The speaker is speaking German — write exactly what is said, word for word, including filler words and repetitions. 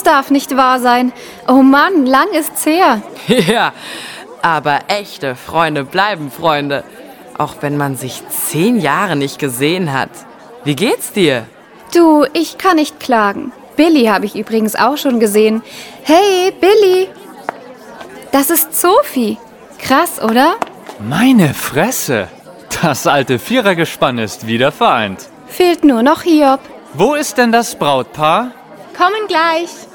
darf nicht wahr sein. Oh Mann, lang ist's her. Ja, aber echte Freunde bleiben Freunde. Auch wenn man sich zehn Jahre nicht gesehen hat. Wie geht's dir? Du, ich kann nicht klagen. Billy habe ich übrigens auch schon gesehen. Hey, Billy! Das ist Sophie. Krass, oder? Meine Fresse! Das alte Vierergespann ist wieder vereint. Fehlt nur noch Hiob. Wo ist denn das Brautpaar? Kommen gleich.